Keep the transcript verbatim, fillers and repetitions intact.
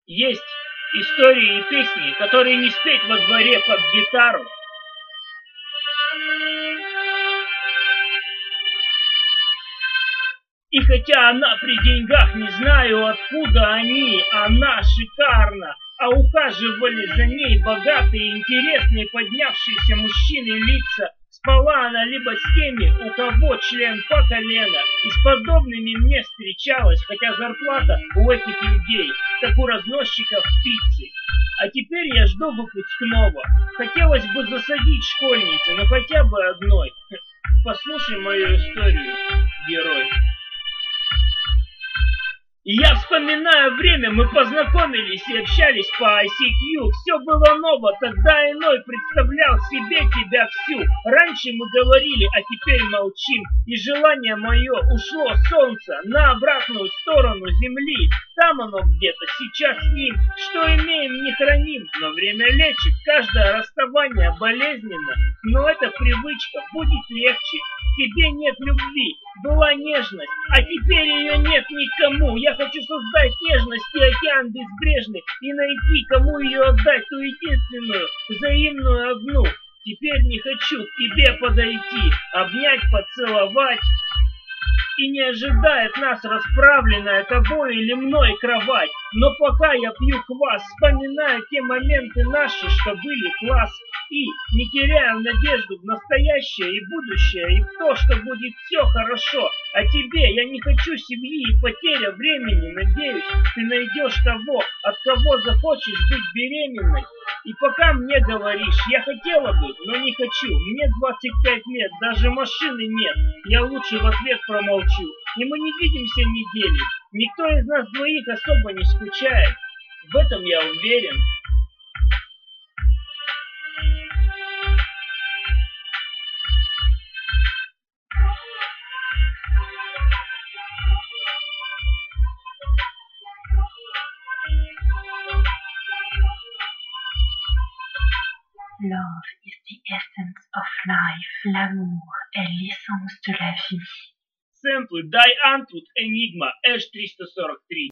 Есть истории и песни, которые не спеть во дворе под гитару. И хотя она при деньгах, не знаю откуда они, она шикарна, а ухаживали за ней богатые, интересные, поднявшиеся мужчины лица. Спала она либо с теми, у кого член по колено, и с подобными мне встречалась, хотя зарплата у этих людей, как у разносчиков пиццы. А теперь я жду выпускного. Хотелось бы засадить школьницы, но хотя бы одной. Послушай мою историю, герой. И я вспоминаю время, мы познакомились и общались по ай си кью. Все было ново, тогда иной представлял себе тебя всю. Раньше мы говорили, а теперь молчим. И желание мое ушло солнце на обратную сторону земли. Там оно где-то, сейчас с ним. Что имеем, не храним, но время лечит. Каждое расставание болезненно, но эта привычка будет легче. Тебе нет любви, была нежность, а теперь ее нет никому. Я хочу создать нежность и океан безбрежный и найти, кому ее отдать, ту единственную, взаимную одну. Теперь не хочу к тебе подойти, обнять, поцеловать. И не ожидает нас расправленная тобой или мной кровать. Но пока я пью квас, вспоминаю те моменты наши, что были класс. И не теряю надежду в настоящее и будущее, и в то, что будет все хорошо. А тебе я не хочу семьи и потеря времени. Надеюсь, ты найдешь того, от кого захочешь быть беременной. И пока мне говоришь, я хотела бы, но не хочу. Мне двадцать пять лет, даже машины нет. Я лучше в ответ промолчу. И мы не видимся недели. Никто из нас двоих особо не скучает. В этом я уверен. Love is the essence of life. L'amour est l'essence de la vie. Сэмплы Die Antwoord Enigma Эш триста сорок три.